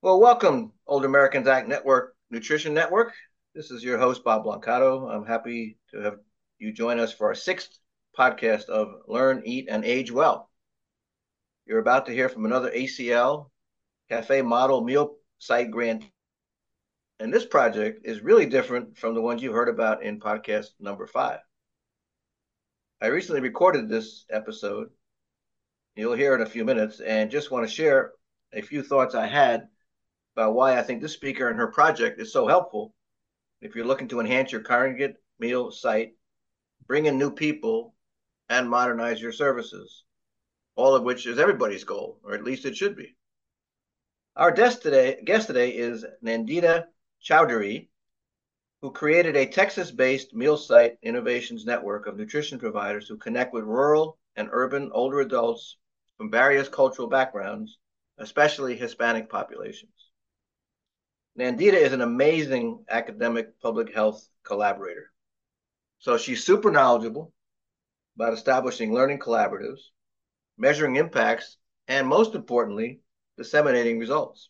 Well, welcome, Older Americans Act Network Nutrition Network. This is your host, Bob Blancato. I'm happy to have you join us for our sixth podcast of Learn, Eat, and Age Well. You're about to hear from another ACL Cafe Model Meal Site grant. And this project is really different from the ones you've heard about in podcast number 5. I recently recorded this episode. You'll hear it in a few minutes, and just want to share a few thoughts I had about why I think this speaker and her project is so helpful if you're looking to enhance your congregate meal site, bring in new people, and modernize your services, all of which is everybody's goal, or at least it should be. Our guest today is Nandita Chowdhury, who created a Texas-based meal site innovations network of nutrition providers who connect with rural and urban older adults from various cultural backgrounds, especially Hispanic populations. Nandita is an amazing academic public health collaborator. So she's super knowledgeable about establishing learning collaboratives, measuring impacts, and most importantly, disseminating results.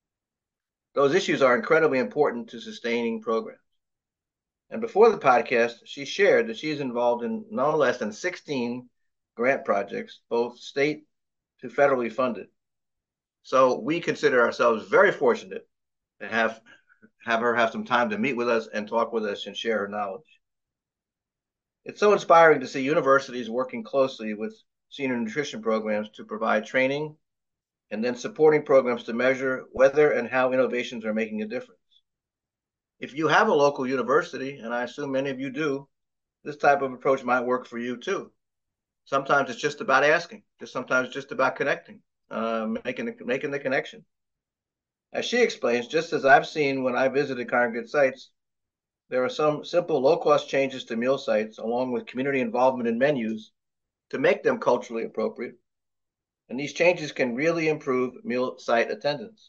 Those issues are incredibly important to sustaining programs. And before the podcast, she shared that she is involved in no less than 16 grant projects, both state to federally funded. So we consider ourselves very fortunate to have her have some time to meet with us and talk with us and share her knowledge. It's so inspiring to see universities working closely with senior nutrition programs to provide training and then supporting programs to measure whether and how innovations are making a difference. If you have a local university, and I assume many of you do, this type of approach might work for you too. Sometimes it's just about asking, sometimes it's just about connecting, making the connection. As she explains, just as I've seen when I visited congregate sites, there are some simple low-cost changes to meal sites along with community involvement in menus to make them culturally appropriate. And these changes can really improve meal site attendance.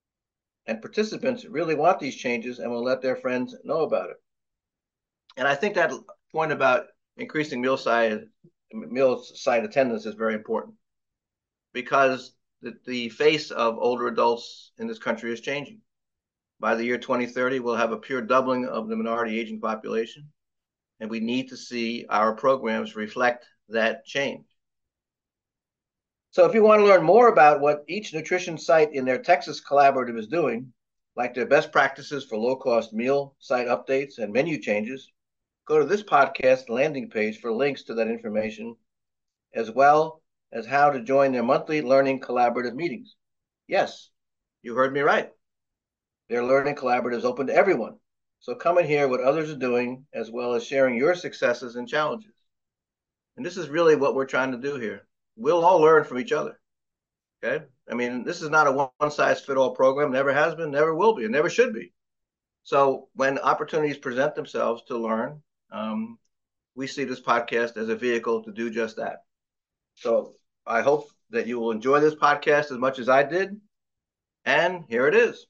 And participants really want these changes and will let their friends know about it. And I think that point about increasing meal site attendance is very important because the face of older adults in this country is changing. By the year 2030, we'll have a pure doubling of the minority aging population, and we need to see our programs reflect that change. So if you want to learn more about what each nutrition site in their Texas collaborative is doing, like their best practices for low-cost meal site updates and menu changes, go to this podcast landing page for links to that information, as well as how to join their monthly learning collaborative meetings. Yes, you heard me right. Their learning collaborative is open to everyone. So come and hear what others are doing, as well as sharing your successes and challenges. And this is really what we're trying to do here. We'll all learn from each other. Okay? I mean, this is not a one-size-fits-all program, never has been, never will be, and never should be. So when opportunities present themselves to learn, we see this podcast as a vehicle to do just that. So I hope that you will enjoy this podcast as much as I did. And here it is.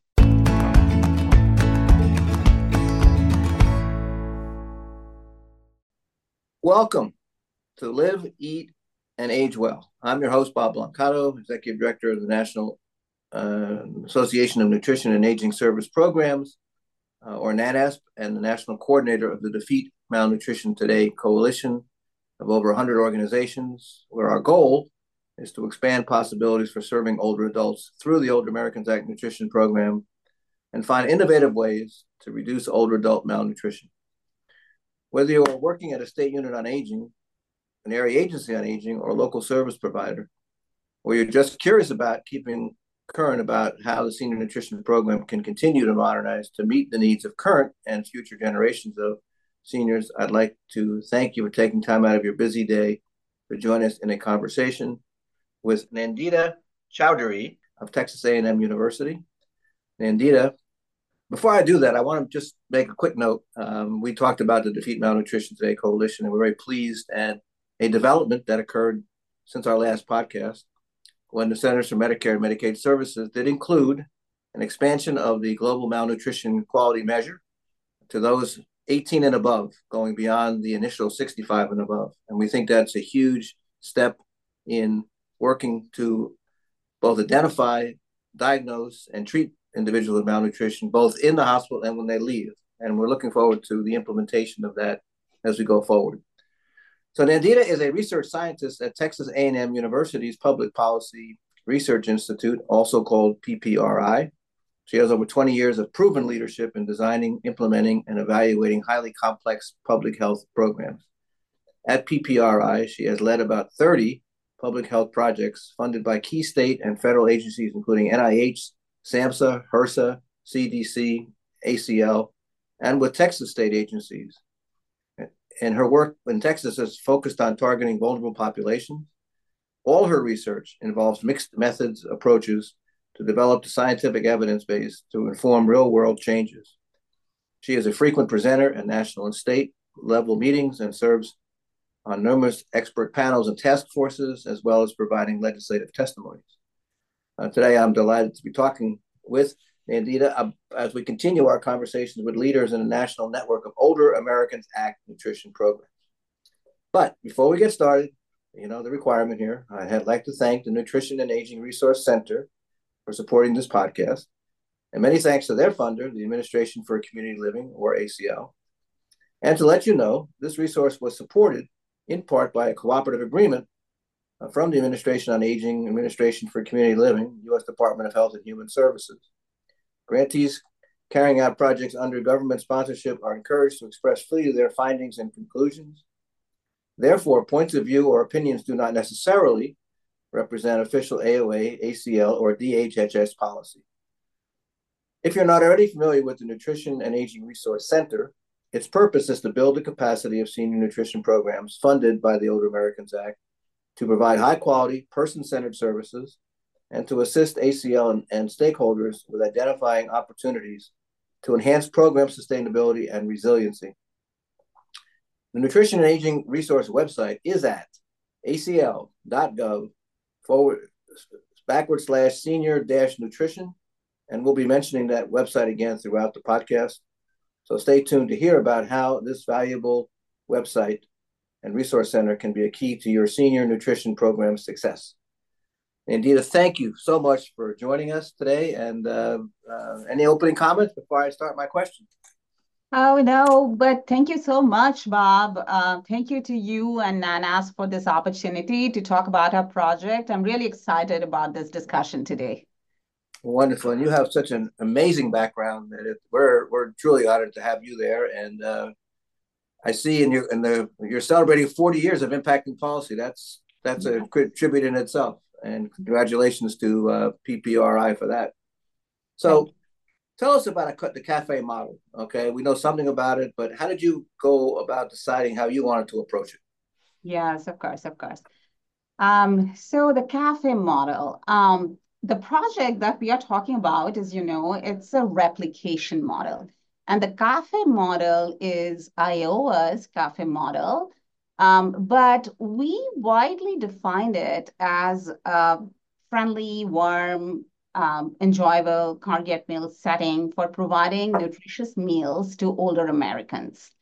Welcome to Live, Eat, and Age Well. I'm your host, Bob Blancato, Executive Director of the National Association of Nutrition and Aging Service Programs, or NANASP, and the National Coordinator of the Defeat Malnutrition Today Coalition of over 100 organizations, where our goal is to expand possibilities for serving older adults through the Older Americans Act Nutrition Program and find innovative ways to reduce older adult malnutrition. Whether you are working at a state unit on aging, an area agency on aging, or a local service provider, or you're just curious about keeping current about how the senior nutrition program can continue to modernize to meet the needs of current and future generations of seniors, I'd like to thank you for taking time out of your busy day to join us in a conversation with Nandita Chowdhury of Texas A&M University. Nandita, before I do that, I want to just make a quick note. We talked about the Defeat Malnutrition Today Coalition, and we're very pleased and a development that occurred since our last podcast when the Centers for Medicare and Medicaid Services did include an expansion of the Global Malnutrition Quality Measure to those 18 and above, going beyond the initial 65 and above. And we think that's a huge step in working to both identify, diagnose, and treat individuals with malnutrition, both in the hospital and when they leave. And we're looking forward to the implementation of that as we go forward. So Nandita is a research scientist at Texas A&M University's Public Policy Research Institute, also called PPRI. She has over 20 years of proven leadership in designing, implementing, and evaluating highly complex public health programs. At PPRI, she has led about 30 public health projects funded by key state and federal agencies, including NIH, SAMHSA, HRSA, CDC, ACL, and with Texas state agencies. And her work in Texas is focused on targeting vulnerable populations. All her research involves mixed methods approaches to develop the scientific evidence base to inform real-world changes. She is a frequent presenter at national and state level meetings and serves on numerous expert panels and task forces, as well as providing legislative testimonies. Today, I'm delighted to be talking with Nandita as we continue our conversations with leaders in the national network of Older Americans Act nutrition programs. But before we get started, you know the requirement here. I'd like to thank the Nutrition and Aging Resource Center for supporting this podcast. And many thanks to their funder, the Administration for Community Living, or ACL. And to let you know, this resource was supported in part by a cooperative agreement from the Administration on Aging, Administration for Community Living, U.S. Department of Health and Human Services. Grantees carrying out projects under government sponsorship are encouraged to express freely their findings and conclusions. Therefore, points of view or opinions do not necessarily represent official AOA, ACL, or DHHS policy. If you're not already familiar with the Nutrition and Aging Resource Center, its purpose is to build the capacity of senior nutrition programs funded by the Older Americans Act to provide high-quality, person-centered services and to assist ACL and stakeholders with identifying opportunities to enhance program sustainability and resiliency. The Nutrition and Aging Resource website is at acl.gov/senior-nutrition, and we'll be mentioning that website again throughout the podcast. So stay tuned to hear about how this valuable website and resource center can be a key to your senior nutrition program success. Nandita, thank you so much for joining us today. And any opening comments before I start my question? Oh, no, but thank you so much, Bob. Thank you to you and Nanas for this opportunity to talk about our project. I'm really excited about this discussion today. Wonderful. And you have such an amazing background that we're truly honored to have you there. And I see you're celebrating 40 years of impacting policy. That's a good tribute in itself. And congratulations to PPRI for that. So tell us about the CAFE model. Okay, we know something about it, but how did you go about deciding how you wanted to approach it? Yes, of course, of course. So the CAFE model, the project that we are talking about is, it's a replication model. And the CAFE model is Iowa's CAFE model, but we widely defined it as a friendly, warm, enjoyable congregate meal setting for providing nutritious meals to older Americans.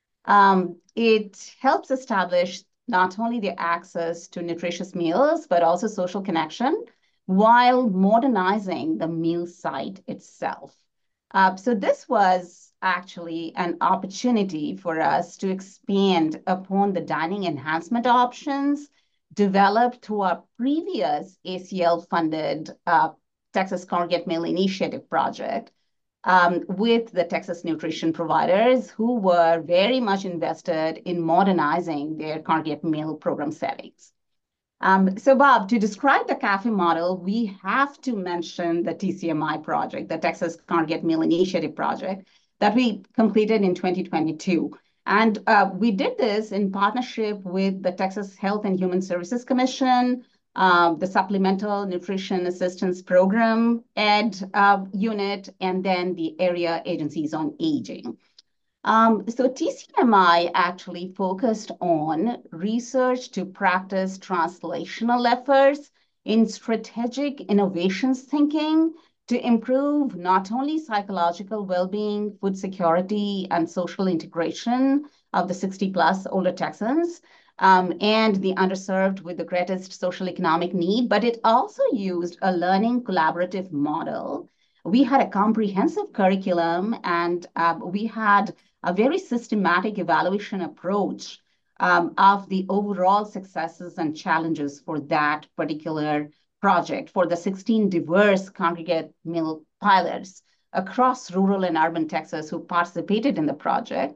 It helps establish not only the access to nutritious meals, but also social connection while modernizing the meal site itself. So this was actually an opportunity for us to expand upon the dining enhancement options developed through our previous ACL-funded Texas Congregate Meal Initiative project with the Texas nutrition providers who were very much invested in modernizing their congregate meal program settings. So Bob, to describe the CAFE model, we have to mention the TCMI project, the Texas Congregate Meal Initiative project that we completed in 2022. And we did this in partnership with the Texas Health and Human Services Commission, the Supplemental Nutrition Assistance Program, ED unit, and then the Area Agencies on Aging. So TCMI actually focused on research to practice translational efforts in strategic innovations thinking to improve not only psychological well-being, food security, and social integration of the 60-plus older Texans, and the underserved with the greatest social economic need, but it also used a learning collaborative model we had a comprehensive curriculum, and we had a very systematic evaluation approach of the overall successes and challenges for that particular project for the 16 diverse congregate meal pilots across rural and urban Texas who participated in the project.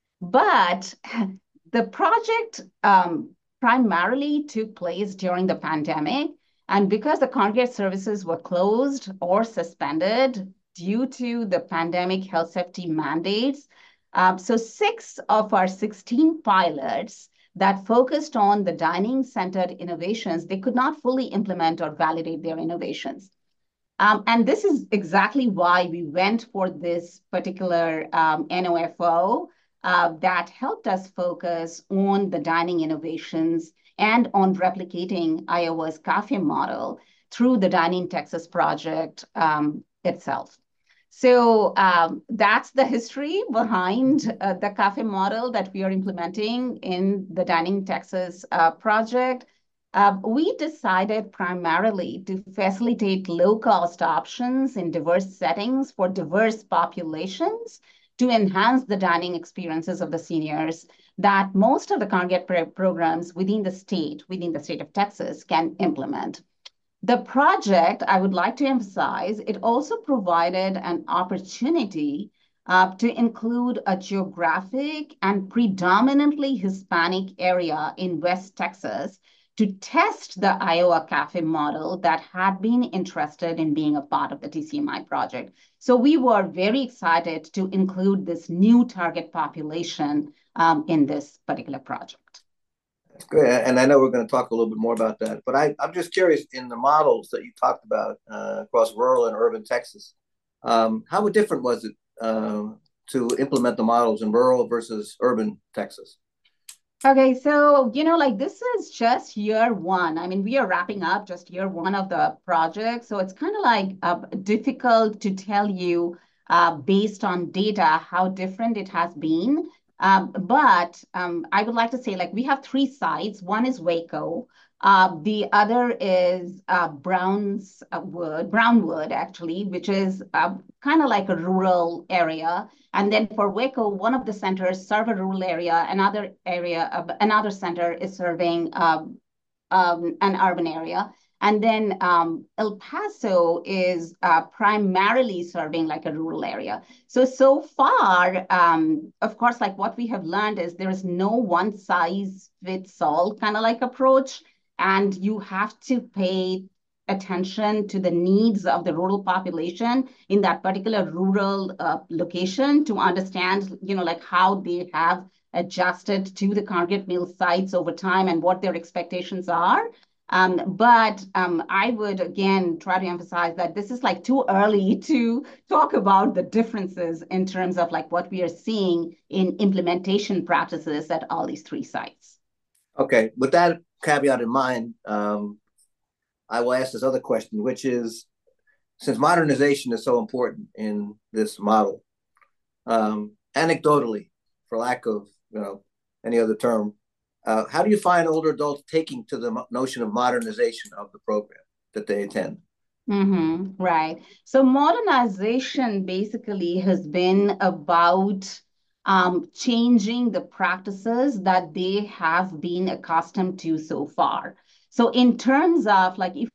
But the project primarily took place during the pandemic. And because the congregate services were closed or suspended due to the pandemic health safety mandates, so 6 of our 16 pilots that focused on the dining-centered innovations, they could not fully implement or validate their innovations. And this is exactly why we went for this particular NOFO that helped us focus on the dining innovations and on replicating Iowa's CAFE model through the Dining Texas project itself. So that's the history behind the CAFE model that we are implementing in the Dining Texas project. We decided primarily to facilitate low-cost options in diverse settings for diverse populations to enhance the dining experiences of the seniors that most of the congregate programs within the state of Texas, can implement. The project, I would like to emphasize, it also provided an opportunity to include a geographic and predominantly Hispanic area in West Texas to test the Iowa CAFE model that had been interested in being a part of the TCMI project. So we were very excited to include this new target population in this particular project. That's good. And I know we're going to talk a little bit more about that, but I'm just curious, in the models that you talked about across rural and urban Texas, how different was it to implement the models in rural versus urban Texas? Okay, so, like this is just year one. I mean, we are wrapping up just year one of the project. So it's kind of like difficult to tell you based on data how different it has been. But I would like to say, like, we have 3 sites. One is Waco. The other is Brownwood, actually, which is kind of like a rural area. And then for Waco, one of the centers serve a rural area. Another center is serving an urban area. And then El Paso is primarily serving like a rural area. So far, of course, like what we have learned is there is no one size fits all kind of like approach. And you have to pay attention to the needs of the rural population in that particular rural location to understand, like how they have adjusted to the congregate meal sites over time and what their expectations are. But I would again try to emphasize that this is like too early to talk about the differences in terms of like what we are seeing in implementation practices at all these 3 sites. Okay, with that caveat in mind, I will ask this other question, which is, since modernization is so important in this model, anecdotally, for lack of any other term, how do you find older adults taking to the notion of modernization of the program that they attend? Right. So modernization basically has been about changing the practices that they have been accustomed to so far. So in terms of like, if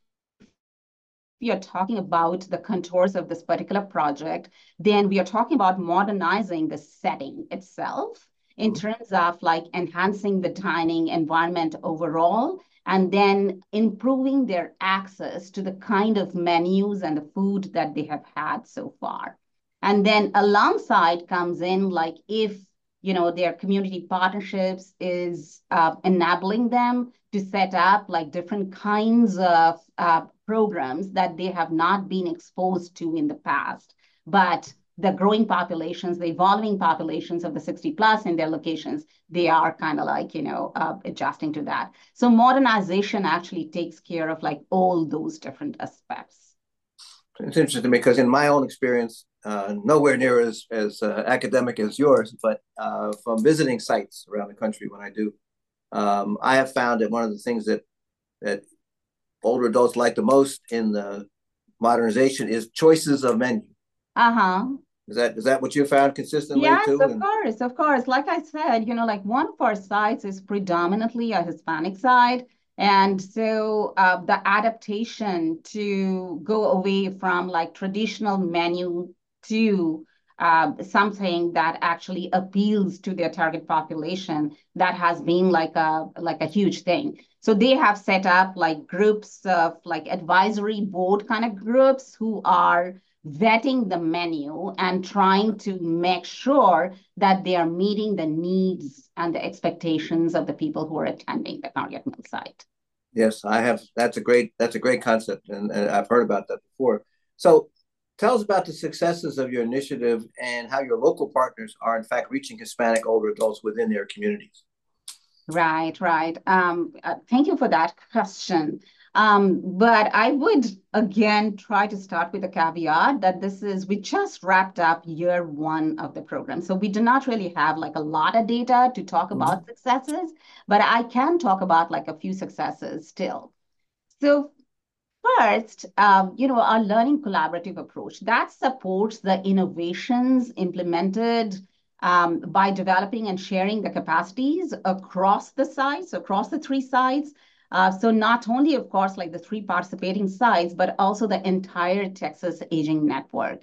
we are talking about the contours of this particular project, then we are talking about modernizing the setting itself in terms of like enhancing the dining environment overall, and then improving their access to the kind of menus and the food that they have had so far. And then alongside comes in like if their community partnerships is enabling them to set up like different kinds of programs that they have not been exposed to in the past. But the growing populations, the evolving populations of the 60 plus in their locations, they are kind of like, adjusting to that. So modernization actually takes care of like all those different aspects. It's interesting because in my own experience, nowhere near as academic as yours, but from visiting sites around the country when I do, I have found that one of the things that older adults like the most in the modernization is choices of menu. Uh-huh. Is that what you found consistently Yes, too? of course, of course. Like I said, like one of our sites is predominantly a Hispanic side. And so the adaptation to go away from like traditional menu to something that actually appeals to their target population, that has been like a huge thing. So they have set up like groups of like advisory board kind of groups who are vetting the menu and trying to make sure that they are meeting the needs and the expectations of the people who are attending the Target Mill site. Yes, I have. That's a great concept, and I've heard about that before. So, tell us about the successes of your initiative and how your local partners are in fact reaching Hispanic older adults within their communities. Right, right. Thank you for that question. But I would again try to start with a caveat that we just wrapped up year one of the program. So we do not really have like a lot of data to talk Mm-hmm. about successes, but I can talk about like a few successes still. So first, our learning collaborative approach that supports the innovations implemented by developing and sharing the capacities across the sites, across the three sites. So not only, of course, like the three participating sites, but also the entire Texas Aging Network.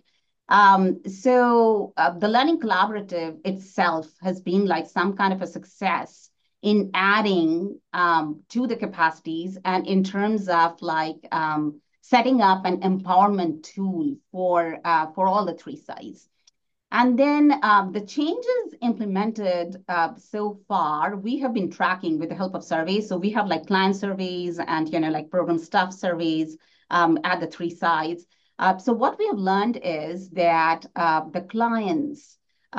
So the Learning Collaborative itself has been like some kind of a success in adding to the capacities and in terms of like setting up an empowerment tool for all the three sites. And then the changes implemented so far, we have been tracking with the help of surveys. So we have like client surveys and like program staff surveys at the three sites. So what we have learned is that the clients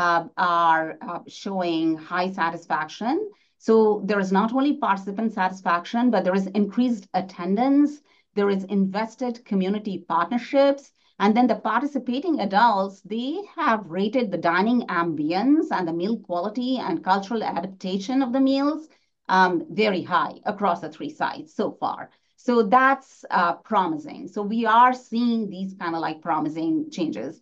are showing high satisfaction. So there is not only participant satisfaction, but there is increased attendance. There is invested community partnerships. And then the participating adults, they have rated the dining ambience and the meal quality and cultural adaptation of the meals very high across the three sites so far. So that's promising. So we are seeing these kind of like promising changes.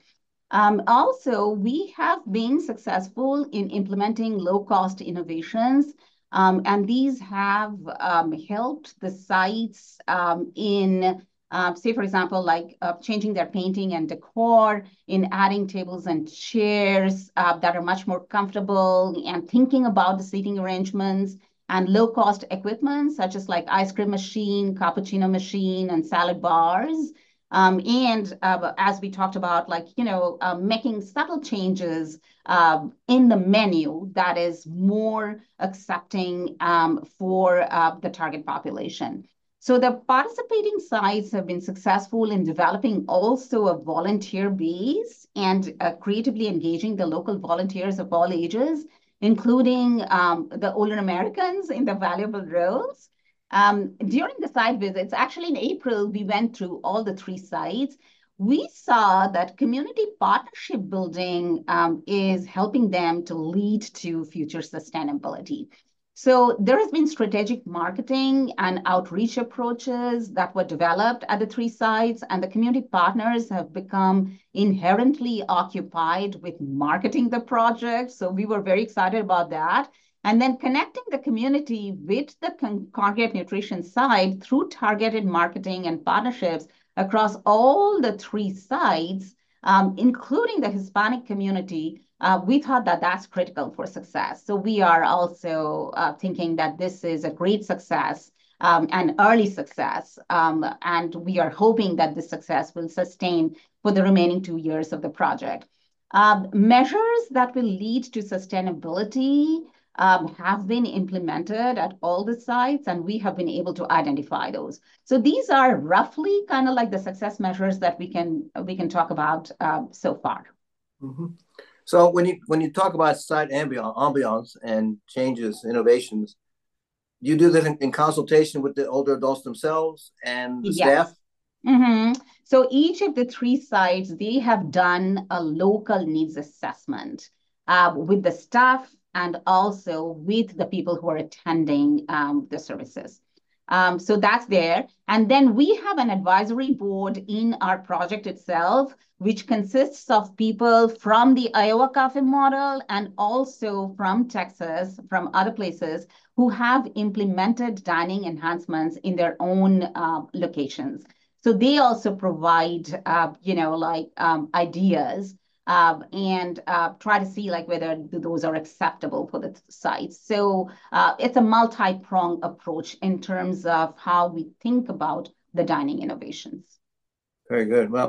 Also, we have been successful in implementing low-cost innovations, and these have helped the sites in, say, for example, like changing their painting and decor, in adding tables and chairs that are much more comfortable, and thinking about the seating arrangements and low-cost equipment, such as like ice cream machine, cappuccino machine, and salad bars. And as we talked about, like, making subtle changes in the menu that is more accepting for the target population. So the participating sites have been successful in developing also a volunteer base and creatively engaging the local volunteers of all ages, including the older Americans in the valuable roles. During the site visits, actually in April, we went through all the three sites. We saw that community partnership building is helping them to lead to future sustainability. So there has been strategic marketing and outreach approaches that were developed at the three sites, and the community partners have become inherently occupied with marketing the project. So we were very excited about that. And then connecting the community with the congregate nutrition side through targeted marketing and partnerships across all the three sites, including the Hispanic community, we thought that that's critical for success. So we are also thinking that this is a great success, an early success, and we are hoping that this success will sustain for the remaining 2 years of the project. Measures that will lead to sustainability have been implemented at all the sites, and we have been able to identify those. So these are roughly kind of like the success measures that we can talk about so far. Mm-hmm. So when you talk about site ambiance and changes, innovations, you do that in consultation with the older adults themselves and the Yes. staff? So each of the three sites, they have done a local needs assessment with the staff and also with the people who are attending the services. So that's there. And then we have an advisory board in our project itself, which consists of people from the Iowa CAFE model and also from Texas, from other places, who have implemented dining enhancements in their own locations. So they also provide, ideas and try to see like whether those are acceptable for the sites. So it's a multi-pronged approach in terms of how we think about the dining innovations. Very good. Well,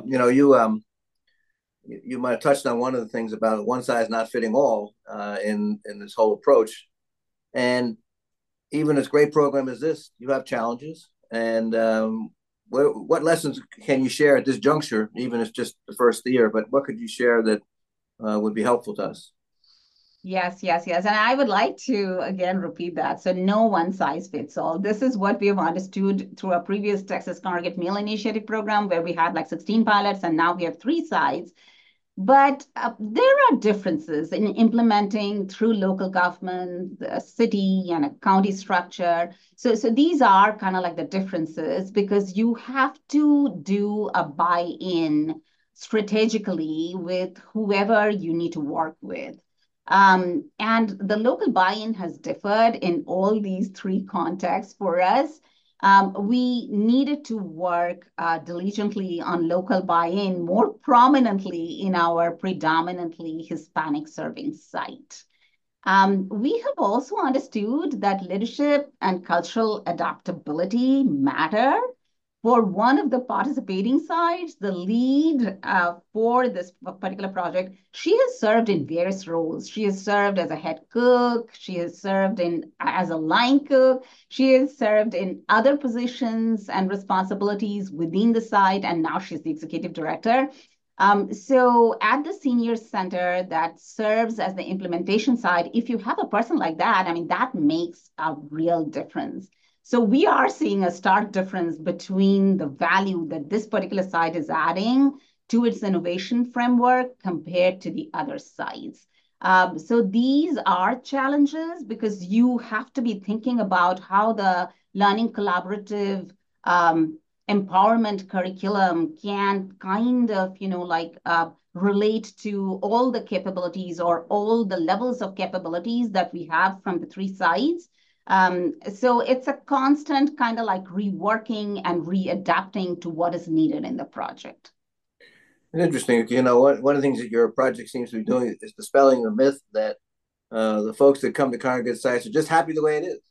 you might have touched on one of the things about one size not fitting all in this whole approach. And even as great program as this, you have challenges. And what lessons can you share at this juncture, even if it's just the first year? But what could you share that would be helpful to us? Yes, yes, yes. And I would like to again repeat that. So no one size fits all. This is what we have understood through our previous Texas Congregate Meal Initiative program, where we had like 16 pilots, and now we have 3 sites. But there are differences in implementing through local government, a city and a county structure. So these are kind of like the differences because you have to do a buy-in strategically with whoever you need to work with. And the local buy-in has differed in all these 3 contexts for us. We needed to work diligently on local buy-in more prominently in our predominantly Hispanic serving site. We have also understood that leadership and cultural adaptability matter. For one of the participating sites, the lead for this particular project, she has served in various roles. She has served as a head cook. She has served as a line cook. She has served in other positions and responsibilities within the site, and now she's the executive director. So at the senior center that serves as the implementation side, if you have a person like that, I mean, that makes a real difference. So we are seeing a stark difference between the value that this particular site is adding to its innovation framework compared to the other sites. So these are challenges because you have to be thinking about how the learning collaborative empowerment curriculum can kind of, relate to all the capabilities or all the levels of capabilities that we have from the 3 sites. So it's a constant kind of like reworking and readapting to what is needed in the project. It's interesting. One of the things that your project seems to be doing is dispelling the myth that the folks that come to congregate sites are just happy the way it is.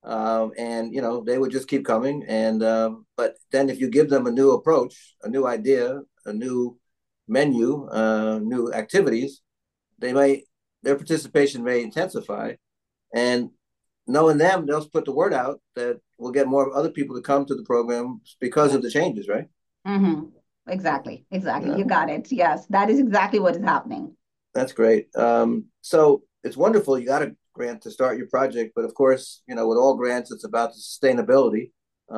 And they would just keep coming. And but then if you give them a new approach, a new idea, a new menu, new activities, their participation may intensify. And knowing them, they'll put the word out that we'll get more other people to come to the program because of the changes, right? Mm-hmm. Exactly. Yeah, You got it. Yes, that is exactly what is happening. that's great. So it's wonderful you got a grant to start your project, but of course, with all grants, it's about the sustainability.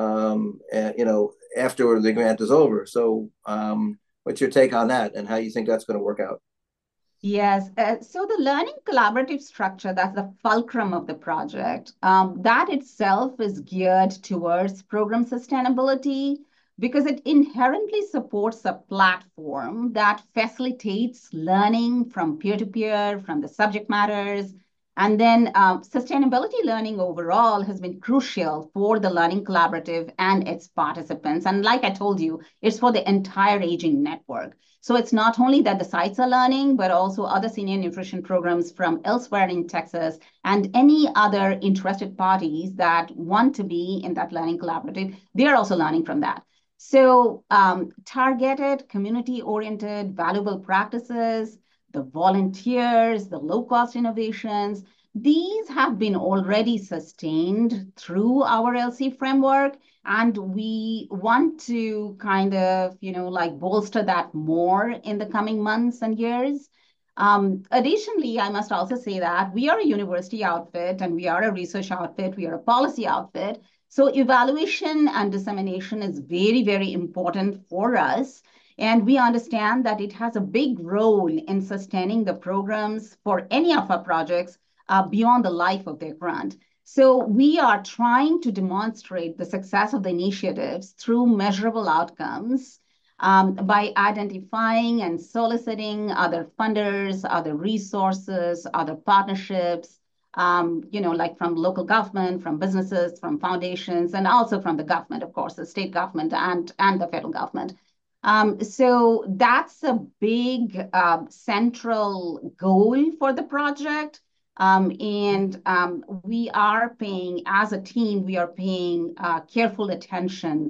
And after the grant is over. So, what's your take on that, and how you think that's going to work out? Yes. So the learning collaborative structure, that's the fulcrum of the project, that itself is geared towards program sustainability because it inherently supports a platform that facilitates learning from peer to peer, from the subject matters. And then sustainability learning overall has been crucial for the learning collaborative and its participants. And like I told you, it's for the entire aging network. So it's not only that the sites are learning, but also other senior nutrition programs from elsewhere in Texas and any other interested parties that want to be in that learning collaborative, they're also learning from that. So targeted, community-oriented, valuable practices, the volunteers, the low-cost innovations, these have been already sustained through our LC framework. And we want to kind of, bolster that more in the coming months and years. Additionally, I must also say that we are a university outfit and we are a research outfit, we are a policy outfit. So evaluation and dissemination is very, very important for us. And we understand that it has a big role in sustaining the programs for any of our projects beyond the life of their grant. So we are trying to demonstrate the success of the initiatives through measurable outcomes by identifying and soliciting other funders, other resources, other partnerships, like from local government, from businesses, from foundations, and also from the government, of course, the state government and the federal government. So that's a big central goal for the project. And we are paying, as a team, we are paying careful attention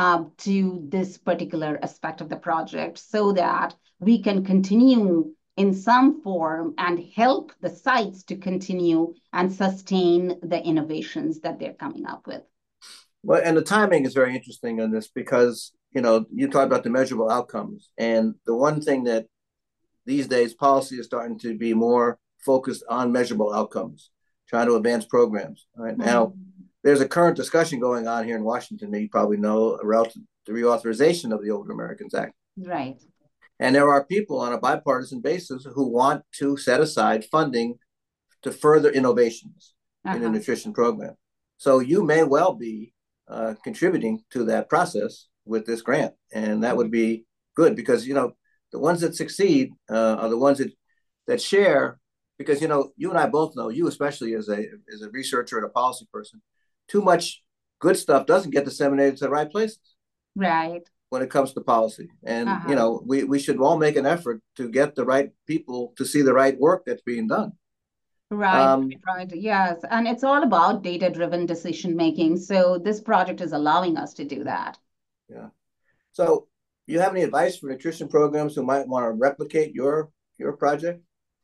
to this particular aspect of the project so that we can continue in some form and help the sites to continue and sustain the innovations that they're coming up with. Well, and the timing is very interesting on this because, you talk about the measurable outcomes. And the one thing that these days policy is starting to be more focused on measurable outcomes, trying to advance programs. Right now, there's a current discussion going on here in Washington that you probably know about the reauthorization of the Older Americans Act. Right. And there are people on a bipartisan basis who want to set aside funding to further innovations in the nutrition program. So you may well be contributing to that process with this grant, and that would be good because the ones that succeed are the ones that share. Because you and I both know, you especially as a researcher and a policy person, too much good stuff doesn't get disseminated to the right places. Right. When it comes to policy, and we should all make an effort to get the right people to see the right work that's being done. Right, right, yes, and it's all about data-driven decision making. So this project is allowing us to do that. Yeah. So, you have any advice for nutrition programs who might want to replicate your project?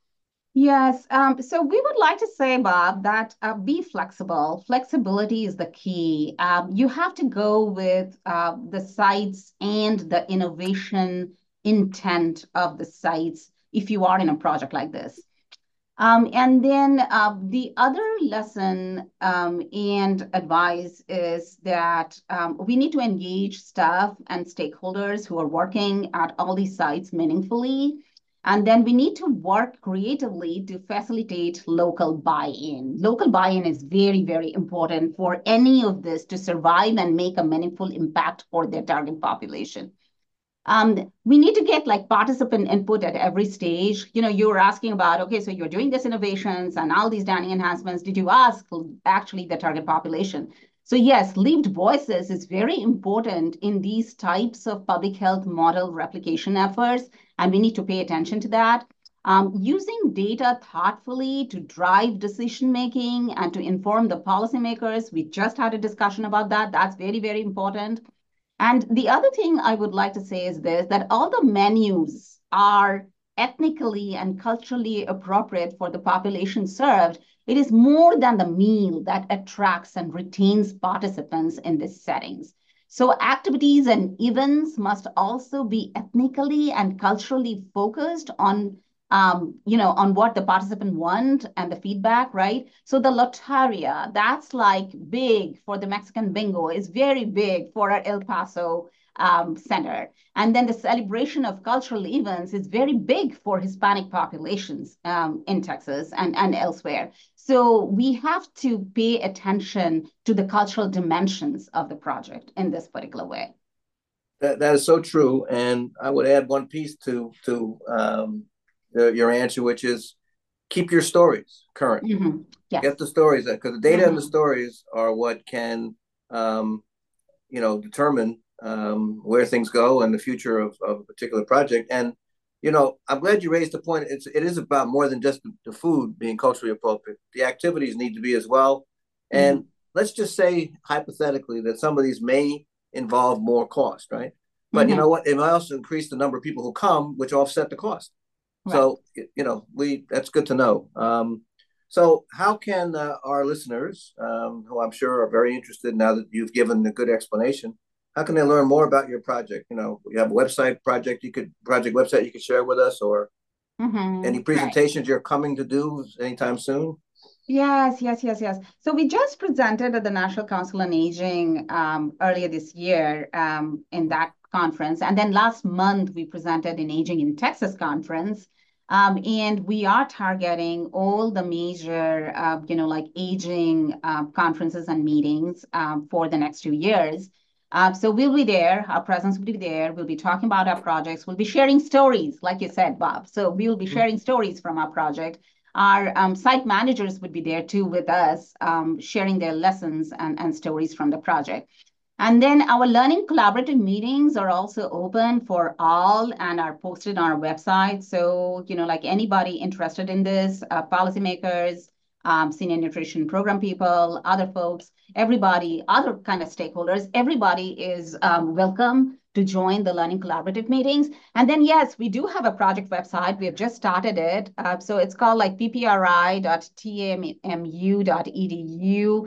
Yes. So we would like to say, Bob, that be flexible. Flexibility is the key. You have to go with the sites and the innovation intent of the sites if you are in a project like this. And then the other lesson and advice is that we need to engage staff and stakeholders who are working at all these sites meaningfully. And then we need to work creatively to facilitate local buy-in. Local buy-in is very, very important for any of this to survive and make a meaningful impact for their target population. We need to get like participant input at every stage. You were asking about, okay, so you're doing this innovations and all these dining enhancements. Did you ask actually the target population? So yes, lived voices is very important in these types of public health model replication efforts, and we need to pay attention to that. Using data thoughtfully to drive decision-making and to inform the policymakers. We just had a discussion about that. That's very, very important. And the other thing I would like to say is this, that all the menus are ethnically and culturally appropriate for the population served. It is more than the meal that attracts and retains participants in these settings. So activities and events must also be ethnically and culturally focused on on what the participant want and the feedback, right? So the Lotaria, that's like big for the Mexican bingo, is very big for our El Paso center. And then the celebration of cultural events is very big for Hispanic populations in Texas and elsewhere. So we have to pay attention to the cultural dimensions of the project in this particular way. That is so true. And I would add one piece to your answer, which is keep your stories current. Yes. Get the stories, because the data and the stories are what can, determine where things go and the future of a particular project. And, I'm glad you raised the point. It is about more than just the food being culturally appropriate. The activities need to be as well. And let's just say hypothetically that some of these may involve more cost, right? But you know what? It might also increase the number of people who come, which offset the cost. Right. So, that's good to know. So how can our listeners, who I'm sure are very interested now that you've given a good explanation, how can they learn more about your project? You have a website project website you could share with us, or any presentations you're coming to do anytime soon? Yes. So we just presented at the National Council on Aging earlier this year in that conference. And then last month, we presented in Aging in Texas conference. And we are targeting all the major, like aging conferences and meetings for the next 2 years. So we'll be there. Our presence will be there. We'll be talking about our projects. We'll be sharing stories, like you said, Bob. So we will be sharing stories from our project. Our site managers would be there too with us, sharing their lessons and stories from the project. And then our learning collaborative meetings are also open for all and are posted on our website. So, like anybody interested in this, policymakers, senior nutrition program people, other folks, everybody, other kind of stakeholders, everybody is welcome to join the learning collaborative meetings. And then, yes, we do have a project website. We have just started it. So it's called like ppri.tmu.edu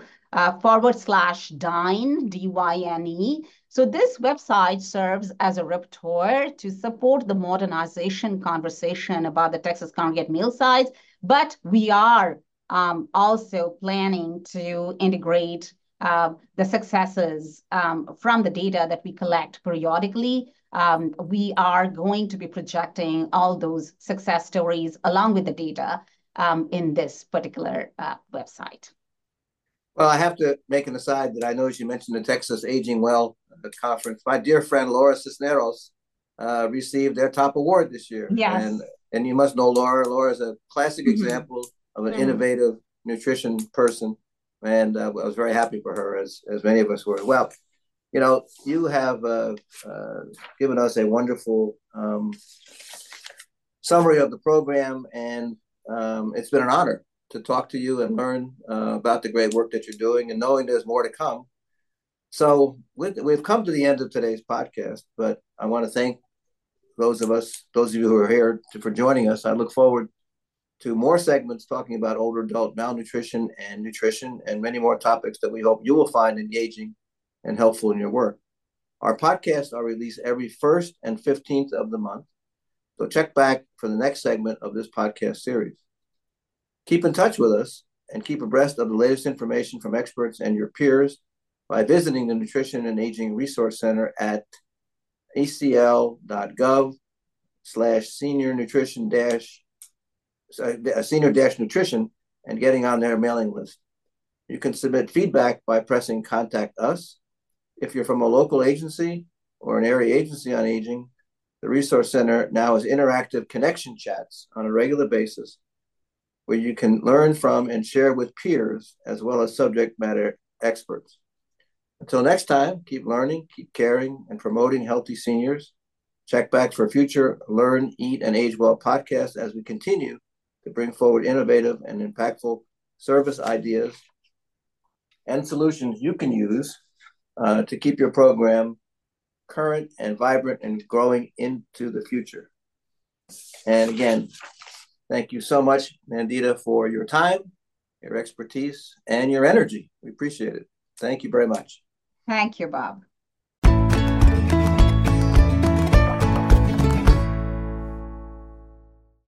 /Dine, DYNE. So this website serves as a repertoire to support the modernization conversation about the Texas congregate meal sites, but we are also planning to integrate the successes from the data that we collect periodically. We are going to be projecting all those success stories along with the data in this particular website. Well, I have to make an aside that I know you mentioned the Texas Aging Well conference. My dear friend Laura Cisneros received their top award this year. Yes. And you must know Laura. Laura is a classic example of an innovative nutrition person. And I was very happy for her, as many of us were. Well, you have given us a wonderful summary of the program, and it's been an honor to talk to you and learn about the great work that you're doing, and knowing there's more to come. So we've come to the end of today's podcast, but I want to thank those of you who are here for joining us. I look forward to more segments talking about older adult malnutrition and nutrition, and many more topics that we hope you will find engaging and helpful in your work. Our podcasts are released every 1st and 15th of the month, so check back for the next segment of this podcast series. Keep in touch with us and keep abreast of the latest information from experts and your peers by visiting the Nutrition and Aging Resource Center at acl.gov/senior nutrition and getting on their mailing list. You can submit feedback by pressing Contact Us. If you're from a local agency or an area agency on aging, the Resource Center now has interactive connection chats on a regular basis where you can learn from and share with peers as well as subject matter experts. Until next time, keep learning, keep caring, and promoting healthy seniors. Check back for future Learn, Eat, and Age Well podcasts as we continue to bring forward innovative and impactful service ideas and solutions you can use to keep your program current and vibrant and growing into the future. And again, thank you so much, Nandita, for your time, your expertise, and your energy. We appreciate it. Thank you very much. Thank you, Bob.